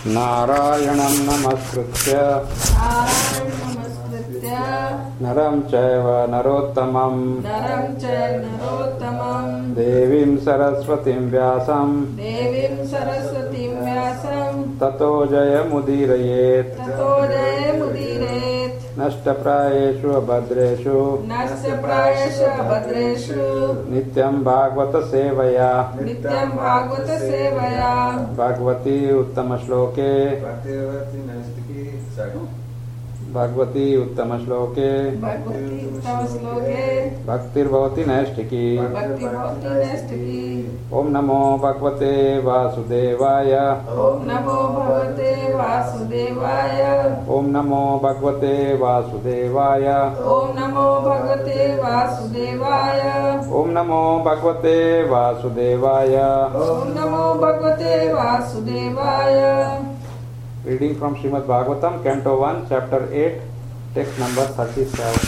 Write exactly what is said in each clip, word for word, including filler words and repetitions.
नारायणं नमस्कृत्य नरं चैव नरोत्तमं नरं चैव नरोत्तमं देवीं सरस्वतीं व्यासं देवीं सरस्वतीं व्यासं ततो जयमुदीरयेत् ततो जयमुदीरयेत् नष्टप्रायेषु अभद्रेषु नष्टप्रायेषु अभद्रेषु नित्यं भागवत सेवया नित्यं भागवत सेवया भागवती उत्तम श्लोके भगवती उत्तम श्लोके भगवती उत्तम श्लोके भक्तिर्भवति नैष्ठिकी भक्ति भवति नैष्ठिकी। ओम नमो भगवते वासुदेवाय ओम नमो भगवते वासुदेवाय ओम नमो भगवते वासुदेवाय ओम नमो भगवते वासुदेवाय ओम नमो भगवते वासुदेवाय ओम नमो भगवते वासुदेवाय। Reading from Srimad Bhagavatam, Canto one, Chapter eight, text number thirty-seven.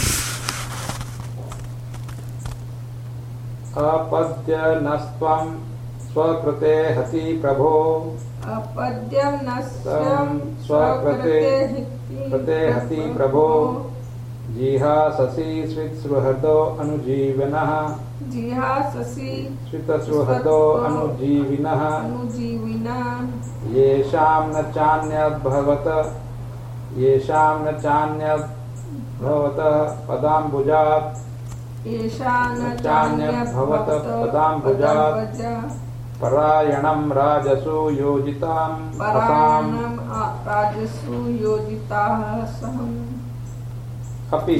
Apadya nastvam swakrate hati prabho अपद्यं नस्यं swakrate prate hati prabho jihasasi svitsruhado anujivanah जिहाससि svitasruhado anujivinah अनुजीविना येषां न चान्यद्भवत येषां न चान्यद्भवत पदाम्बुजात् येषा न चान्यद्भवत पदाम्बुजात् परायणं राजसु योजितां रसाम् परायणं राजसु योजिताः सहम्। अपि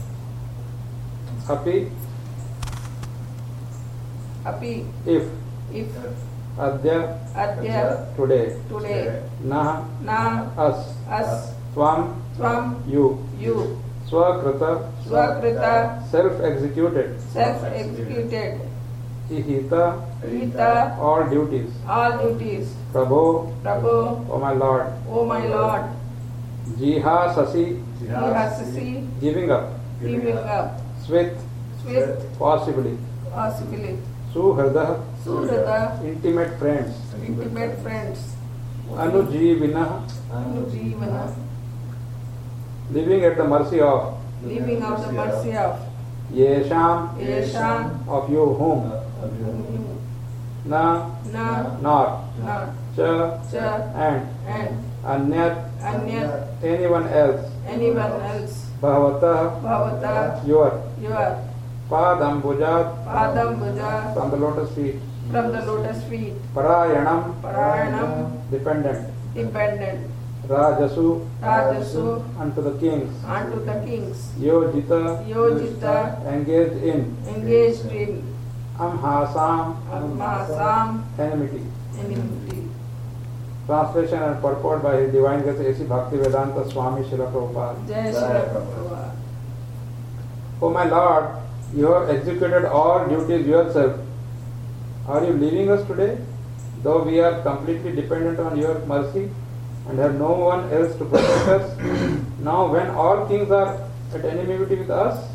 अपि अपि if if अद्य अद्य today today न न us us त्वं त्वं you you स्वकृत स्वकृत self executed self executed ihita hita all duties all duties prabho Prabhu O my Lord O my Lord jihasasi jihasasi giving up giving up swith with possibly possibly suhrada suhrada intimate friends intimate friends anujivinah anujivana living at the mercy of living of the mercy of yesham yesham of you whom na na nor na cha cha and and anyat anyat anyone else anyone else bhavatah bhavata your your padambujat padam bhuja from the lotus feet from the lotus feet parayanam parayanam dependent dependent rajasu rajasu unto the kings unto the kings yojita yojita engaged in engaged in amhasam amhasam enmity. enmity. Translation and purport by His Divine Grace A C Bhakti Vedanta Swami Srila Prabhupada. Jai Shri Prabhupada. O my Lord, you have executed all duties yourself. Are you leaving us today? Though we are completely dependent on your mercy and have no one else to protect us. Now when all kings are at enmity with us,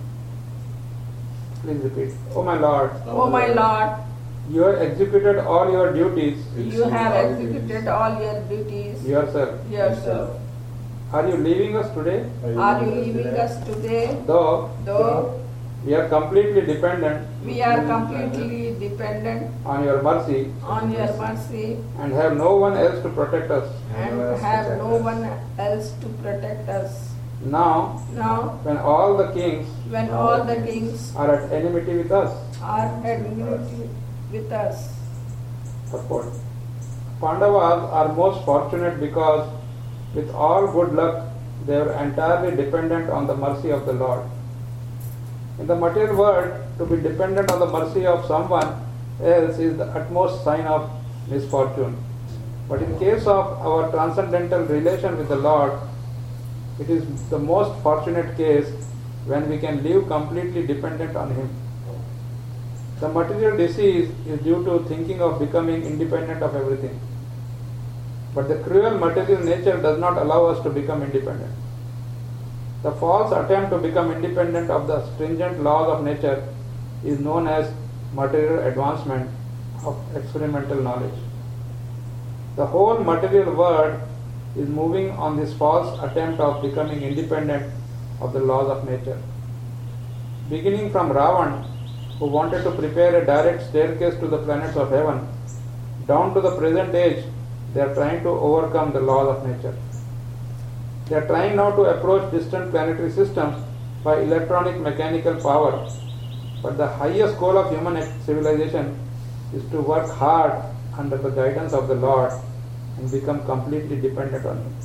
please repeat. O my Lord, O my Lord, you have executed all your duties you have executed all your duties yourself. yourself. Are you leaving us today? Are you leaving us today? Though Though we are completely dependent we are completely dependent on your mercy on your mercy and have no one else to protect us. and have no one else to protect us. Now, Now, when all the kings when all the kings are at enmity with us, are at enmity with us, purport. Pandavas are most fortunate because with all good luck they are entirely dependent on the mercy of the Lord. In the material world, to be dependent on the mercy of someone else is the utmost sign of misfortune. But in case of our transcendental relation with the Lord, it is the most fortunate case when we can live completely dependent on Him. The material disease is due to thinking of becoming independent of everything. But the cruel material nature does not allow us to become independent. The false attempt to become independent of the stringent laws of nature is known as material advancement of experimental knowledge. The whole material world is moving on this false attempt of becoming independent of the laws of nature. Beginning from Ravan, who wanted to prepare a direct staircase to the planets of heaven, down to the present age, they are trying to overcome the laws of nature. They are trying now to approach distant planetary systems by electronic mechanical power. But the highest goal of human civilization is to work hard under the guidance of the Lord and become completely dependent on Him.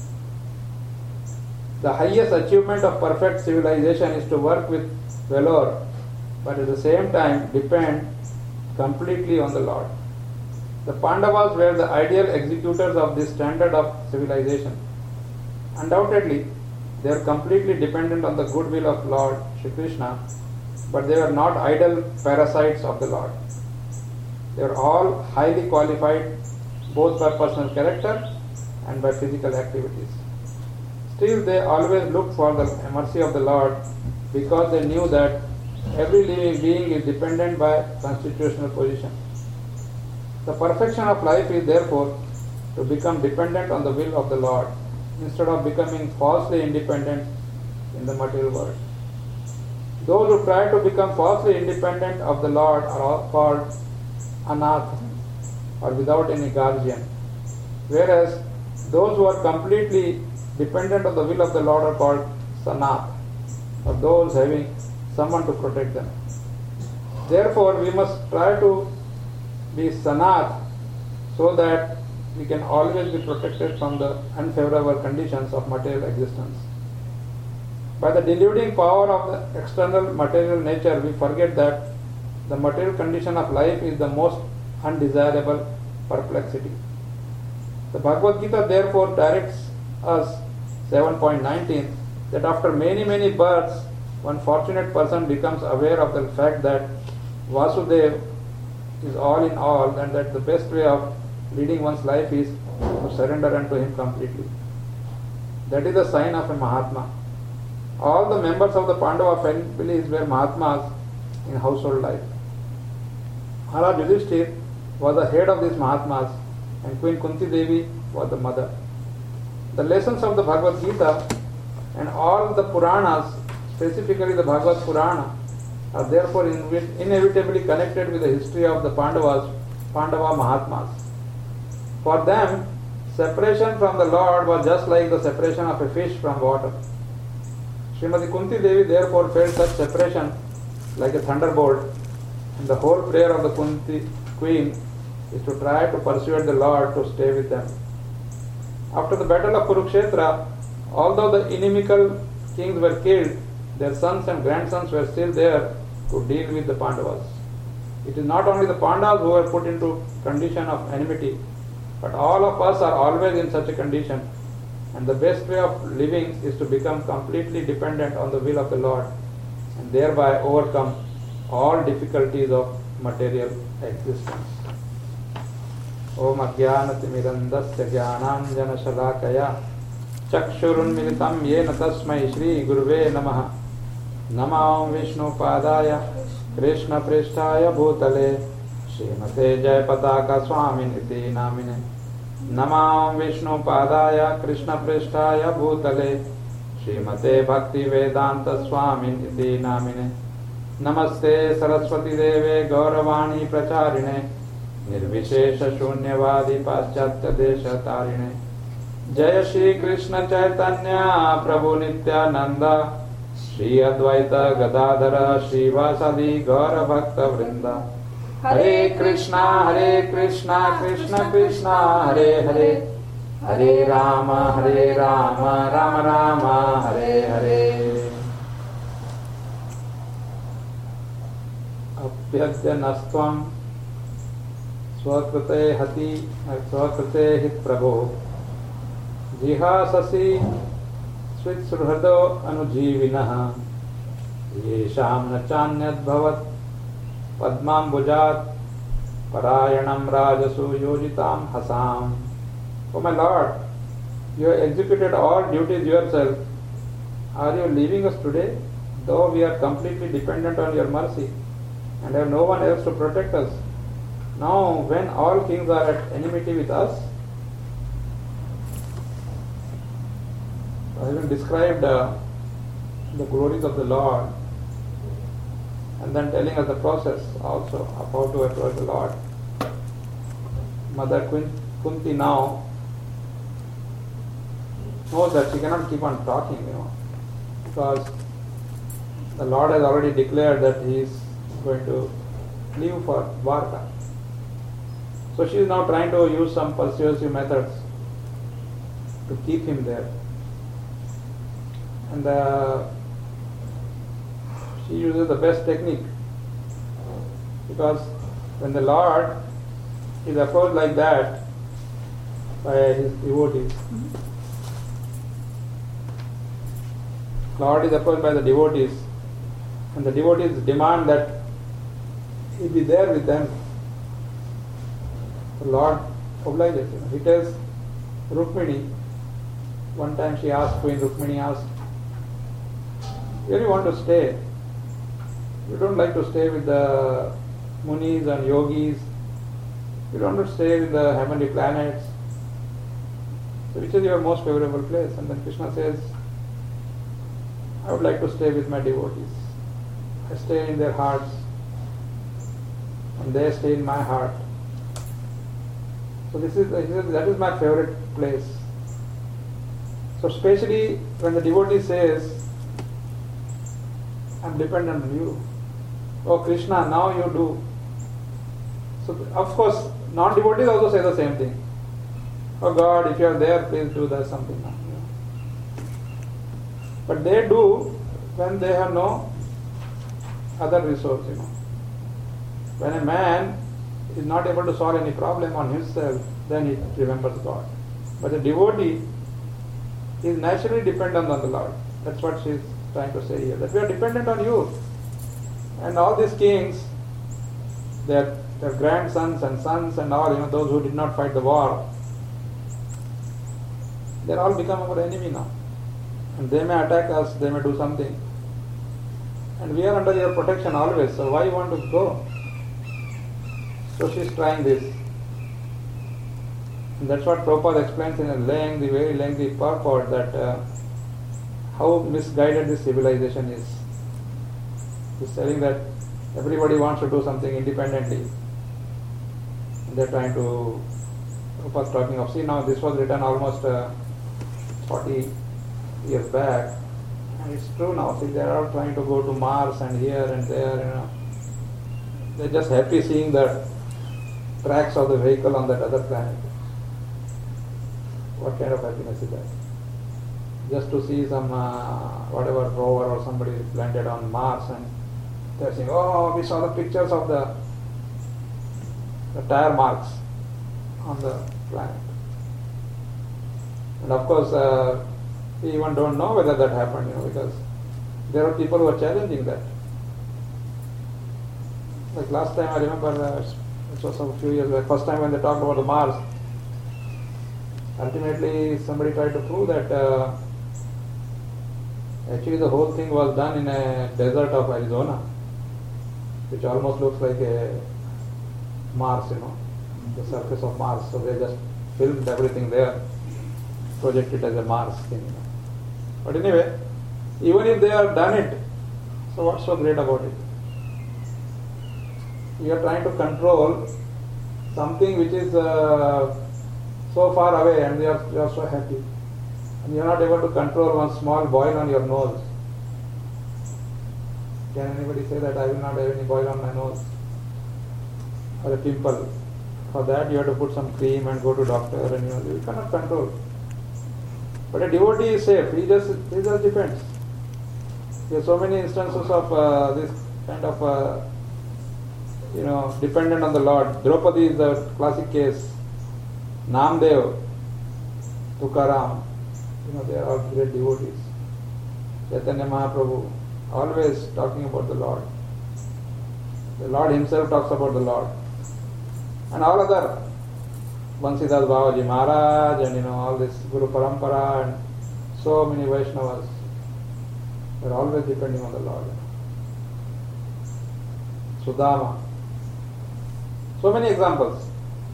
The highest achievement of perfect civilization is to work with valor, but at the same time depend completely on the Lord. The Pandavas were the ideal executors of this standard of civilization. Undoubtedly, they are completely dependent on the goodwill of Lord Shri Krishna, but they are not idle parasites of the Lord. They are all highly qualified both by personal character and by physical activities. Still, they always looked for the mercy of the Lord because they knew that every living being is dependent by constitutional position. The perfection of life is therefore to become dependent on the will of the Lord instead of becoming falsely independent in the material world. Those who try to become falsely independent of the Lord are all called anath, or without any guardian, whereas those who are completely dependent on the will of the Lord are called sanath, or those having someone to protect them. Therefore, we must try to be sanath so that we can always be protected from the unfavorable conditions of material existence. By the deluding power of the external material nature, we forget that the material condition of life is the most undesirable perplexity. The Bhagavad Gita therefore directs us, seven point nineteen, that after many many births, one fortunate person becomes aware of the fact that Vasudeva is all in all, and that the best way of leading one's life is to surrender unto him completely. That is the sign of a Mahatma. All the members of the Pandava families were Mahatmas in household life. Maharaj Yudhishthir was the head of these Mahatmas, and Queen Kunti Devi was the mother. The lessons of the Bhagavad Gita and all the Puranas, specifically the Bhagavad Purana, are therefore inevitably connected with the history of the Pandavas, Pandava Mahatmas. For them, separation from the Lord was just like the separation of a fish from water. Srimati Kunti Devi therefore felt such separation like a thunderbolt, and the whole prayer of the Kunti queen is to try to persuade the Lord to stay with them. After the battle of Kurukshetra, although the inimical kings were killed, their sons and grandsons were still there to deal with the Pandavas. It is not only the Pandavas who were put into condition of enmity, but all of us are always in such a condition, and the best way of living is to become completely dependent on the will of the Lord and thereby overcome all difficulties of material existence. Om Ajnanatimidandasya Jnananjana Shalakaya Chakshurunmilitam Yena Tasmai Shri Guruve Namaha Namam Vishnu Padaya Krishna Prishtaya Bhutale Srimate Jayapataka Swaminiti Namine Namam Vishnu Padaya Krishna Prishtaya Bhutale Srimate Bhakti Vedanta Swaminiti Namine Namaste Saraswati Deve Gauravani Pracharine Nirvishesha Shunyavadi Paschatya Desha Tarine Jaya Shri Krishna Chaitanya Prabhu Nityananda Shri Advaita Gadadhara Shri Vasadi Gaura Bhakta Vrinda Hare Krishna Hare Krishna Krishna Krishna Hare Hare Hare Rama Hare Rama Rama Rama Hare Hare Apyadya Nastvam Swakrate Hati Swakrate Hit Prabho Jihasasi Switsurhado Anujivinaha Yesham Nachanyad Bhavat Padmambujat Parayanam Rajasu Yojitam Hasam. O my Lord, you have executed all duties yourself. Are you leaving us today, though we are completely dependent on your mercy and have no one else to protect us? Now, when all kings are at enmity with us, Having described uh, the glories of the Lord, and then telling us the process also of how to approach the Lord, Mother Kunti now knows that she cannot keep on talking, you know, because the Lord has already declared that He is going to leave for Dwarka. So she is now trying to use some persuasive methods to keep him there. And uh, she uses the best technique, because when the Lord is approached like that by his devotees, mm-hmm. Lord is approached by the devotees, and the devotees demand that he be there with them. The Lord obliges. You know. He tells Rukmini, one time she asked, Queen Rukmini asked, "Where you want to stay? You don't like to stay with the munis and yogis. You don't want to stay with the heavenly planets. So which is your most favorable place?" And then Krishna says, "I would like to stay with my devotees. I stay in their hearts, and they stay in my heart. So this is, that is my favorite place." So especially when the devotee says, "I'm dependent on you. Oh Krishna, now you do." So of course, non-devotees also say the same thing. "Oh God, if you are there, please do that something now." But they do when they have no other resource, you know. When a man is not able to solve any problem on himself, then he remembers God. But the devotee is naturally dependent on the Lord. That's what she is trying to say here. That we are dependent on you. And all these kings, their their grandsons and sons and all, you know, those who did not fight the war, they all become our enemy now. And they may attack us, they may do something. And we are under your protection always, so why you want to go? So she is trying this. And that's what Prabhupada explains in a lengthy, very lengthy purport, that uh, how misguided this civilization is. He's telling that everybody wants to do something independently. And they're trying to, Prabhupada talking of, see now this was written almost uh, forty years back. And it's true now, see they are all trying to go to Mars and here and there, you know. They're just happy seeing the tracks of the vehicle on that other planet. What kind of happiness is that? Just to see some uh, whatever rover or somebody landed on Mars and they're saying, "Oh, we saw the pictures of the, the tire marks on the planet." And of course, uh, we even don't know whether that happened, you know, because there are people who are challenging that. Like last time, I remember, uh, it was a few years back, first time when they talked about the Mars, ultimately somebody tried to prove that uh, actually the whole thing was done in a desert of Arizona, which almost looks like a Mars, you know, the surface of Mars. So they just filmed everything there, projected as a Mars thing. You know. But anyway, even if they have done it, so what's so great about it? You are trying to control something which is uh, so far away, and you are, you are so happy. And you are not able to control one small boil on your nose. Can anybody say that I will not have any boil on my nose? Or a pimple? For that you have to put some cream and go to doctor, and you, know, you cannot control. But a devotee is safe. He just, he just depends. There are so many instances of uh, this kind of, uh, you know, dependent on the Lord. Draupadi is the classic case. Namdev, Tukaram, you know, they are all great devotees. Chaitanya Mahaprabhu, always talking about the Lord. The Lord himself talks about the Lord. And all other, Bansidas Babaji Maharaj, and you know, all this Guru Parampara, and so many Vaishnavas, they are always depending on the Lord. Sudama. So many examples.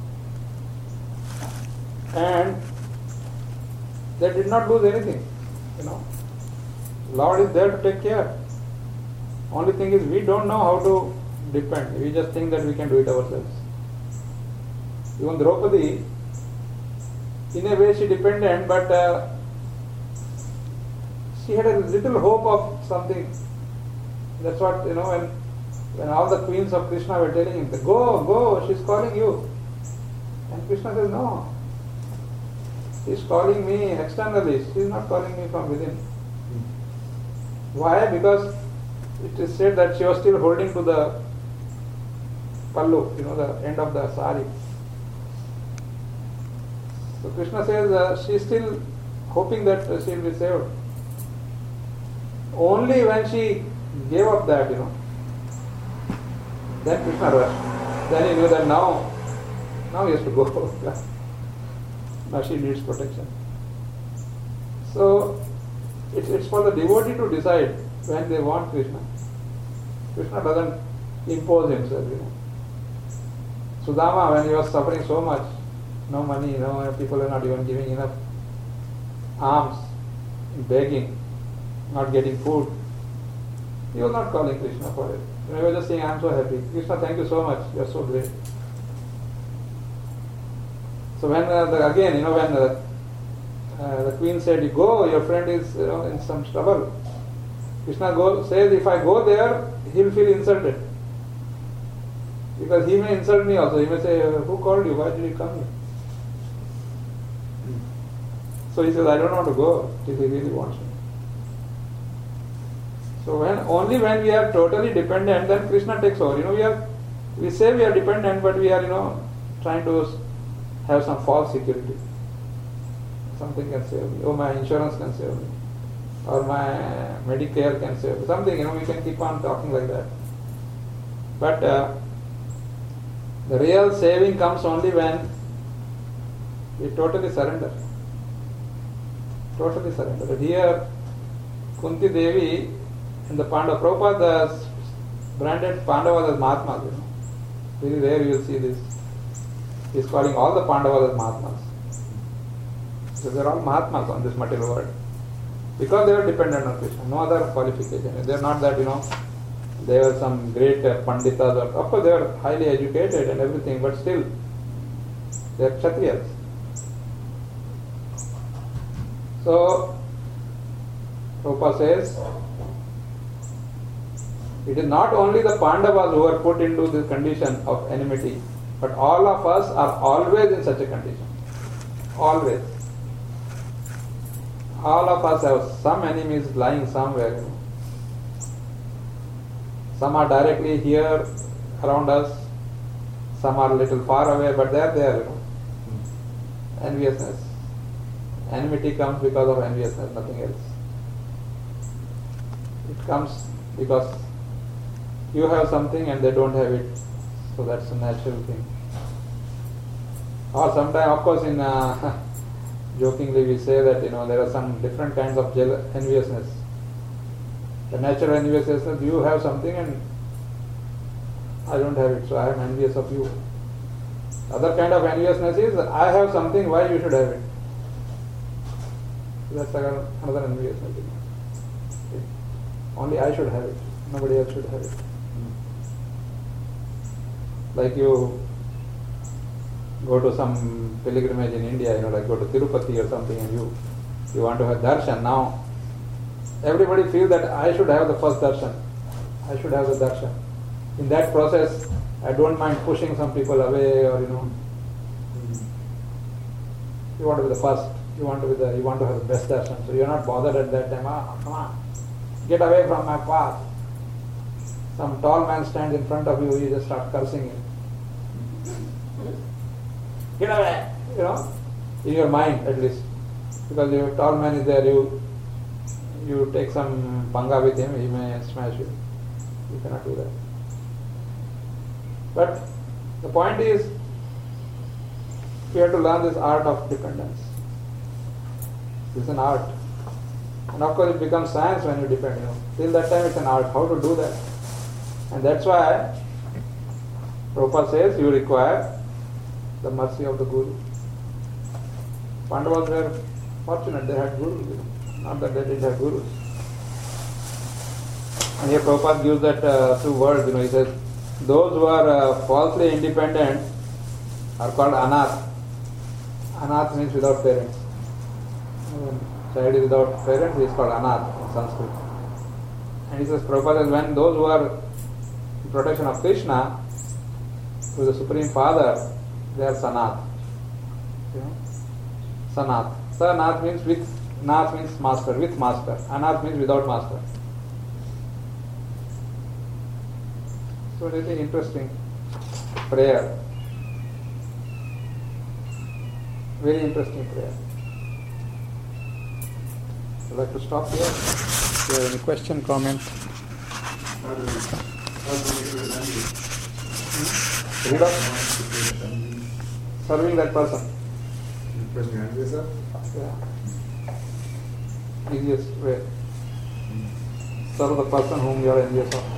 And they did not lose anything. You know, Lord is there to take care. Only thing is we don't know how to depend. We just think that we can do it ourselves. Even Draupadi, in a way she depended, but uh, she had a little hope of something. That's what, you know, when, when all the queens of Krishna were telling him, go, go, she's calling you. And Krishna says, no. She's calling me externally. She's not calling me from within. Why? Because it is said that she was still holding to the pallu, you know, the end of the sari. So Krishna says uh, she is still hoping that uh, she will be saved. Only when she gave up that, you know, then Krishna rushed. Then he knew that now, now he has to go. Now she needs protection. So it's, it's for the devotee to decide when they want Krishna. Krishna doesn't impose himself, you know. Sudama, when he was suffering so much, no money, no people are not even giving enough alms, begging, not getting food. He was not calling Krishna for it. He was just saying, I am so happy. Krishna, thank you so much. You are so great. So when uh, the, again, you know, when uh, uh, the queen said, go, your friend is, you know, in some trouble. Krishna go, says, if I go there, he will feel insulted. Because he may insult me also. He may say, who called you? Why did you come here? So he says, I don't want to go till he really wants me. So when only when we are totally dependent, then Krishna takes over. You know, we are, we say we are dependent, but we are, you know, trying to have some false security. Something can save me. Oh, my insurance can save me. Or my Medicare can save me. Something, you know, we can keep on talking like that. But uh, the real saving comes only when we totally surrender. Totally surrender. But here, Kunti Devi in the Pandava, Prabhupada has branded Pandavas as Mahatmas. You know. Very rare you will see this. He is calling all the Pandavas as Mahatmas. So they are all Mahatmas on this material world. Because they are dependent on Krishna. No other qualification. They are not that, you know, they are some great uh, Panditas. Or, of course, they are highly educated and everything, but still, they are Kshatriyas. So, Prabhupada says, it is not only the Pandavas who are put into this condition of enmity, but all of us are always in such a condition. Always. All of us have some enemies lying somewhere. You know. Some are directly here around us, some are a little far away, but they are there. You know. Enviousness. Enmity comes because of enviousness, nothing else. It comes because you have something and they don't have it, so that's a natural thing. Or sometimes, of course, in uh, jokingly we say that, you know, there are some different kinds of jeal- enviousness. The natural enviousness is you have something and I don't have it, so I am envious of you. Other kind of enviousness is I have something, why you should have it. That's another enviousness. Only I should have it, nobody else should have it. Like you go to some pilgrimage in India, you know, like go to Tirupati or something, and you you want to have darshan. Now, everybody feels that I should have the first darshan. I should have the darshan. In that process, I don't mind pushing some people away, or you know, you want to be the first. You want to be the. You want to have the best darshan. So you are not bothered at that time. Ah, come on, get away from my path. Some tall man stands in front of you. You just start cursing him. Get away, you know, in your mind at least, because your tall man is there. You you take some panga with him, he may smash you. You cannot do that. But the point is, we have to learn this art of dependence. It's an art, and of course it becomes science when you depend. You know, till that time it's an art. How to do that, and that's why Prabhupada says you require the mercy of the Guru. Pandavas were fortunate, they had Guru. You know. Not that they didn't have gurus. And here Prabhupada gives that uh, two words, you know, he says, those who are uh, falsely independent are called anath. Anath means without parents. When child is without parents, he is called anath in Sanskrit. And he says, Prabhupada says, when those who are in protection of Krishna, who is the Supreme Father, they are sanath. You know? Sanath. Sanath means with, nath means master, with master. Anath means without master. So it is an interesting prayer. Very interesting prayer. I'd like to stop here. If you have any question, comment. How do we, how do we get rid of envy? Read off. How do we get rid of envy? Serving that person. The person you're envious of? Yeah. Easiest way. Serve the person whom you are envious of.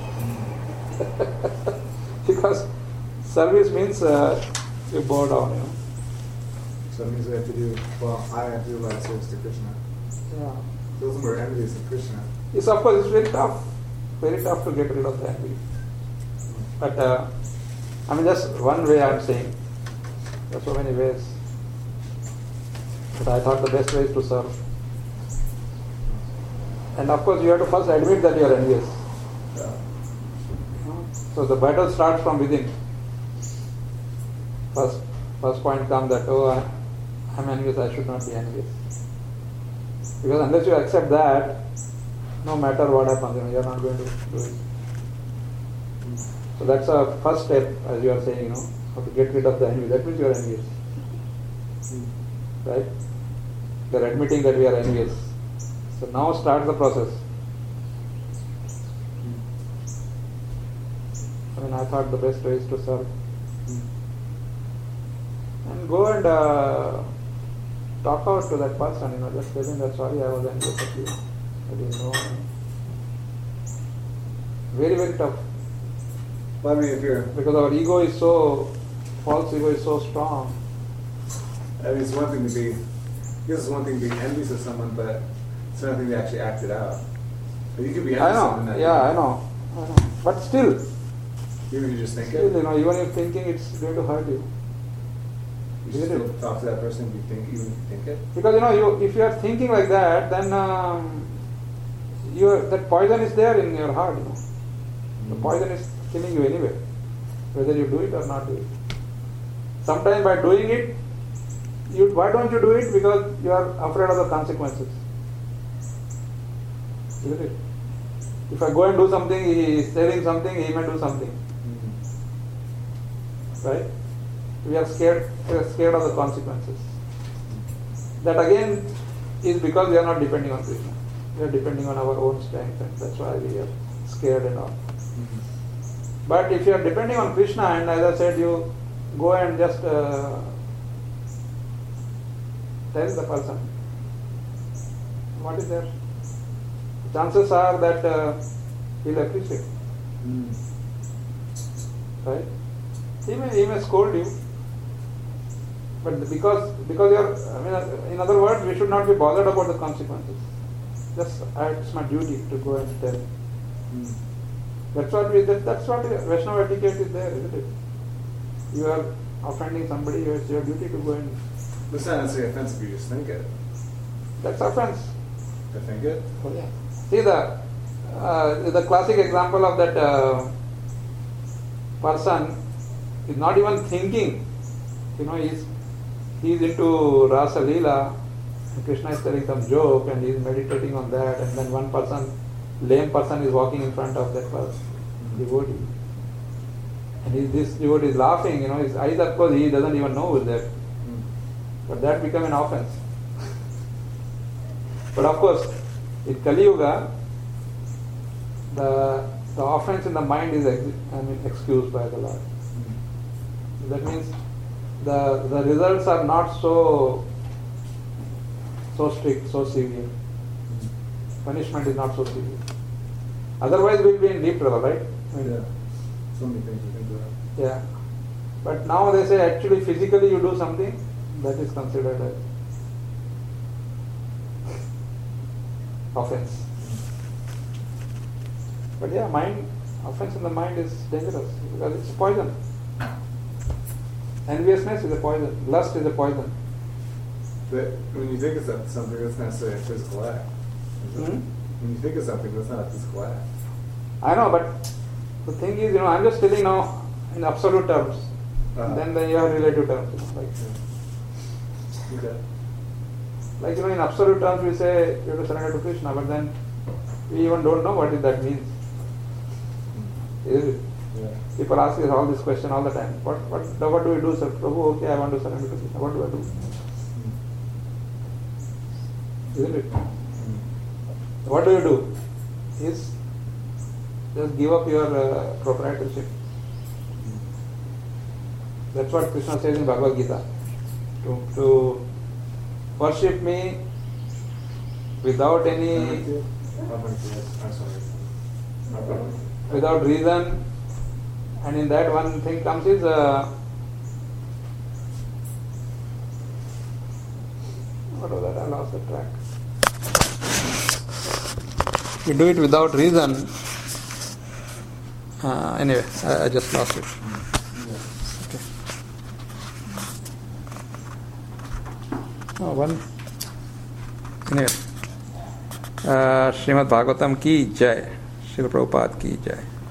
Because service means uh, you bow down, you know. So it means we have to do, well, I have to do a lot of service to Krishna. Yeah. Those who are envious of Krishna. Yes, of course, it's very tough. Very tough to get rid of the envy. But, uh, I mean, just one way I'm saying. There are so many ways. But I thought the best way is to serve. And of course, you have to first admit that you are envious. Yeah. So the battle starts from within. First, first point comes that, oh, I, I'm envious, I should not be envious. Because unless you accept that, no matter what happens, you know, you're not going to do it. So that's a first step, as you are saying, you know, how to get rid of the envy. That means you are envious. Right? You're admitting that we are envious. So now start the process. I mean, I thought the best way is to serve. And go and uh, talk out to that person, you know, just tell him that sorry, I was envious of you. I didn't know. Very, very tough. Well, I mean, if you're, Because our ego is so, false ego is so strong. I mean, it's one thing to be, I guess it's one thing to be envious of someone, but it's another thing to actually act it out. But you could be envious I of someone know, that yeah, I know, I know. But still, Even if you just think still, it, you know, even if thinking it's going to hurt you. you should still talk to that person if you think, even if you think it. Because, you know, you, if you are thinking like that, then um, you are, that poison is there in your heart, you know. The poison is killing you anyway, whether you do it or not do it. Sometimes by doing it, you why don't you do it? Because you are afraid of the consequences. Isn't it? If I go and do something, he is telling something, he may do something. Mm-hmm. Right? We are scared, we are scared of the consequences. That again is because we are not depending on Krishna. We are depending on our own strength, and that's why we are scared and all. Mm-hmm. But if you are depending on Krishna, and as I said, you go and just uh, tell the person what is there. Chances are that uh, he'll appreciate, Mm-hmm. right? He may he may scold you, but because because you are, I mean, in other words, we should not be bothered about the consequences. Just uh, it's my duty to go and tell. Mm-hmm. That's what we. That, that's what Vaishnava etiquette is there, isn't it? You are offending somebody, it's your duty to go and. It's not necessarily offensive, you just think it. That's offense. I think it. Oh, yeah. See the uh, the classic example of that uh, person is not even thinking. You know, he's he's into Rasa Leela, and Krishna is telling some joke, and he's meditating on that, and then one person, lame person, is walking in front of that person, devotee, and he, this devotee is laughing. You know, his eyes, of course, he doesn't even know who's there, but that become an offense. But of course, in Kali Yuga, the the offense in the mind is ex- I mean excused by the Lord. That means the the results are not so so strict, so severe. Punishment is not so severe. Otherwise, we'll be in deep trouble, right? I mean, Yeah. So many things to think about. yeah. But now they say actually physically you do something, that is considered as offense. But yeah, mind, offense in the mind is dangerous because it's a poison. Enviousness is a poison. Lust is a poison. But when you think of some- something, that's not necessarily a physical act. is it? Hmm? When you think of something, that's not a physical act. I know, but the thing is, you know, I'm just telling now in absolute terms. Uh-huh. Then, then you have relative terms. You know, like, Okay. like, you know, in absolute terms we say you have to surrender to Krishna, but then we even don't know what that means. Isn't it? Yeah. People ask us all this question all the time. What what what do we do, sir? Prabhu, okay, I want to surrender to Krishna. What do I do? Isn't it? What do you do? Is just give up your uh, proprietorship. That's what Krishna says in Bhagavad Gita. To, to worship me without any, without reason, and in that one thing comes is uh, what was that? I lost the track. You do it without reason. Uh, anyway, I, I just lost it. Okay. Oh, one. Anyway, uh, Srimad Bhagavatam ki jai. Srila Prabhupada ki jai.